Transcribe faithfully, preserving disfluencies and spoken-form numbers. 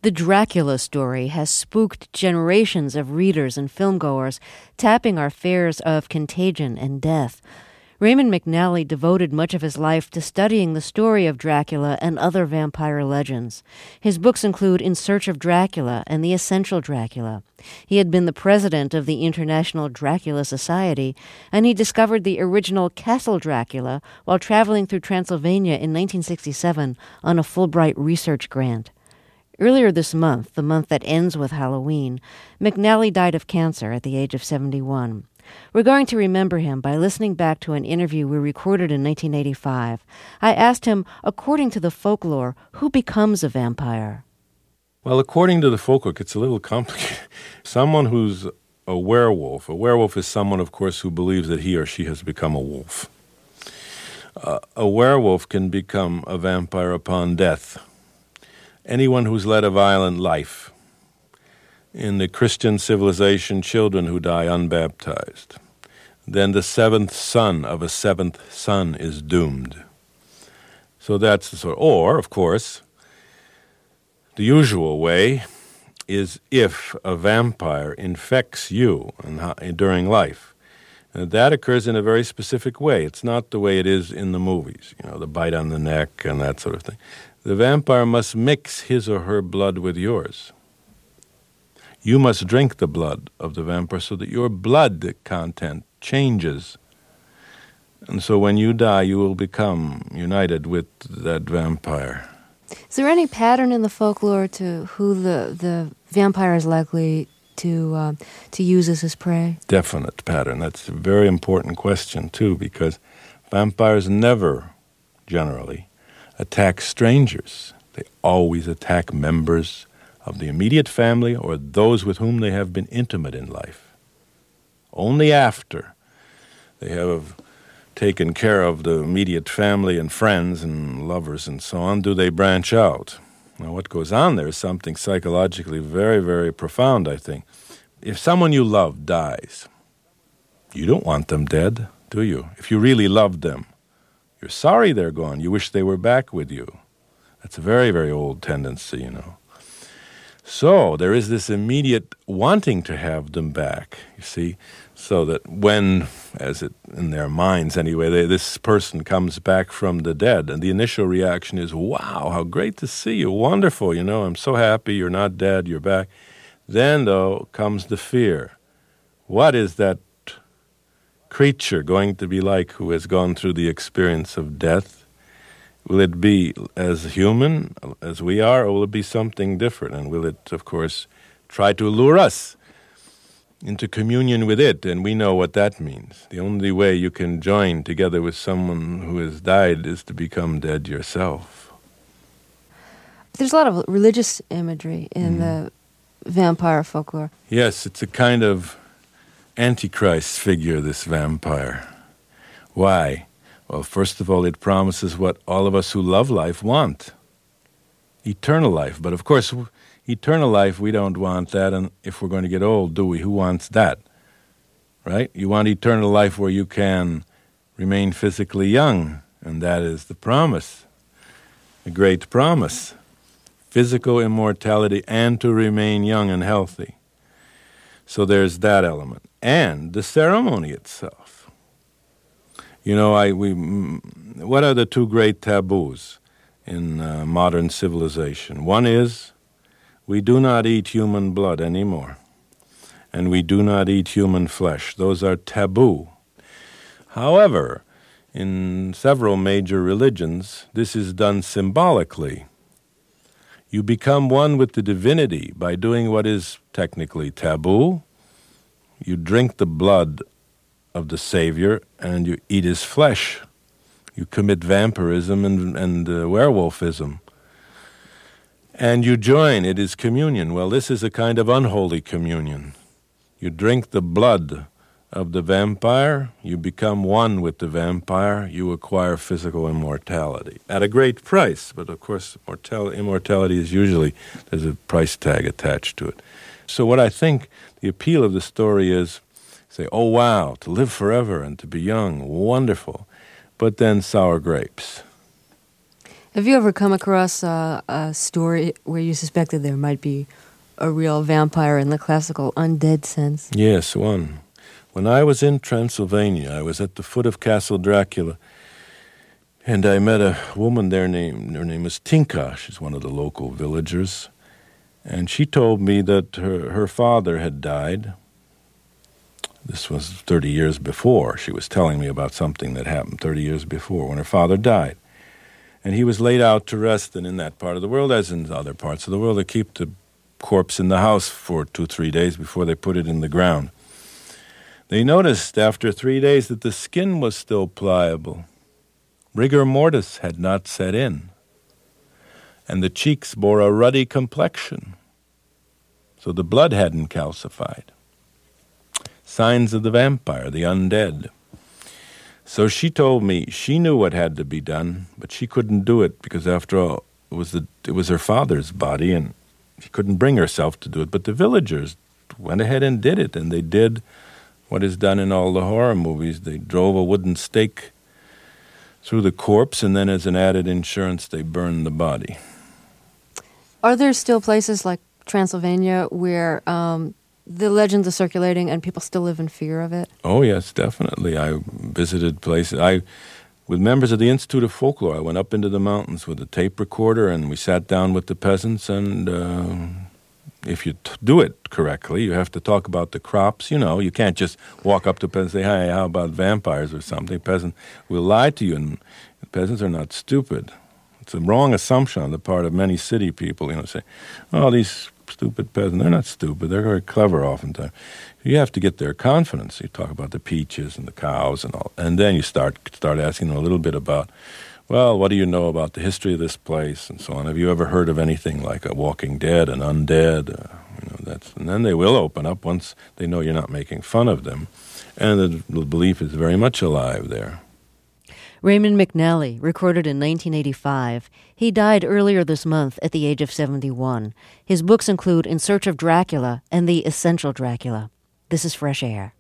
The Dracula story has spooked generations of readers and filmgoers, tapping our fears of contagion and death. Raymond McNally devoted much of his life to studying the story of Dracula and other vampire legends. His books include In Search of Dracula and The Essential Dracula. He had been the president of the International Dracula Society, and he discovered the original Castle Dracula while traveling through Transylvania in nineteen sixty-seven on a Fulbright research grant. Earlier this month, the month that ends with Halloween, McNally died of cancer at the age of seventy-one. We're going to remember him by listening back to an interview we recorded in nineteen eighty-five. I asked him, according to the folklore, who becomes a vampire? Well, according to the folklore, it's a little complicated. Someone who's a werewolf. A werewolf is someone, of course, who believes that he or she has become a wolf. Uh, a werewolf can become a vampire upon death. Anyone who's led a violent life. In the Christian civilization, children who die unbaptized. Then the seventh son of a seventh son is doomed. So that's the sort. Or, of course, the usual way is if a vampire infects you in, during life. And that occurs in a very specific way. It's not the way it is in the movies, you know, the bite on the neck and that sort of thing. The vampire must mix his or her blood with yours. You must drink the blood of the vampire so that your blood content changes. And so when you die, you will become united with that vampire. Is there any pattern in the folklore to who the, the vampire is likely to uh, to use as his prey? Definite pattern. That's a very important question, too, because vampires never, generally, attack strangers. They always attack members of the immediate family or those with whom they have been intimate in life. Only after they have taken care of the immediate family and friends and lovers and so on do they branch out. Now, what goes on there is something psychologically very, very profound, I think. If someone you love dies, you don't want them dead, do you? If you really loved them, you're sorry they're gone. You wish they were back with you. That's a very, very old tendency, you know. So there is this immediate wanting to have them back, you see, so that when, as it in their minds anyway, they, this person comes back from the dead, and the initial reaction is, wow, how great to see you, wonderful, you know, I'm so happy you're not dead, you're back. Then, though, comes the fear. What is that creature going to be like who has gone through the experience of death? Will it be as human as we are, or will it be something different? And will it, of course, try to lure us into communion with it? And we know what that means. The only way you can join together with someone who has died is to become dead yourself. There's a lot of religious imagery in mm. the vampire folklore. Yes, it's a kind of Antichrist figure, this vampire. Why? Well, first of all, it promises what all of us who love life want. Eternal life. But of course, eternal life, we don't want that. And if we're going to get old, do we? Who wants that? Right? You want eternal life where you can remain physically young. And that is the promise. A great promise. Physical immortality and to remain young and healthy. So there's that element. And the ceremony itself. You know, I we what are the two great taboos in uh, modern civilization? One is we do not eat human blood anymore, and we do not eat human flesh. Those are taboo. However, in several major religions, this is done symbolically. You become one with the divinity by doing what is technically taboo. You drink the blood of the Savior, and you eat his flesh. You commit vampirism and, and uh, werewolfism. And you join, it is communion. Well, this is a kind of unholy communion. You drink the blood of the vampire, you become one with the vampire, you acquire physical immortality. At a great price, but of course mortal- immortality is usually, there's a price tag attached to it. So what I think the appeal of the story is, say, oh, wow, to live forever and to be young, wonderful. But then sour grapes. Have you ever come across uh, a story where you suspected there might be a real vampire in the classical undead sense? Yes, one. When I was in Transylvania, I was at the foot of Castle Dracula, and I met a woman there named, her name is Tinka. She's one of the local villagers. And she told me that her, her father had died. This was thirty years before. She was telling me about something that happened thirty years before when her father died. And he was laid out to rest, and in that part of the world, as in other parts of the world, they keep the corpse in the house for two, three days before they put it in the ground. They noticed after three days that the skin was still pliable. Rigor mortis had not set in, and the cheeks bore a ruddy complexion, so the blood hadn't calcified. Signs of the vampire, the undead. So she told me she knew what had to be done, but she couldn't do it because, after all, it was the it was her father's body, and she couldn't bring herself to do it. But the villagers went ahead and did it, and they did what is done in all the horror movies. They drove a wooden stake through the corpse, and then as an added insurance, they burned the body. Are there still places like Transylvania where um, the legends are circulating and people still live in fear of it? Oh, yes, definitely. I visited places. I, with members of the Institute of Folklore, I went up into the mountains with a tape recorder, and we sat down with the peasants, and uh, if you t- do it correctly, you have to talk about the crops. You know, you can't just walk up to peasants and say, hey, how about vampires or something? Peasant will lie to you, and peasants are not stupid. It's a wrong assumption on the part of many city people, you know, say, oh, these stupid peasants, they're not stupid, they're very clever oftentimes. You have to get their confidence. You talk about the peaches and the cows and all, and then you start start asking them a little bit about, well, what do you know about the history of this place and so on? Have you ever heard of anything like a Walking Dead, an undead? Uh, you know, that's, and then they will open up once they know you're not making fun of them. And the, the belief is very much alive there. Raymond McNally, recorded in nineteen eighty-five. He died earlier this month at the age of seventy-one. His books include In Search of Dracula and The Essential Dracula. This is Fresh Air.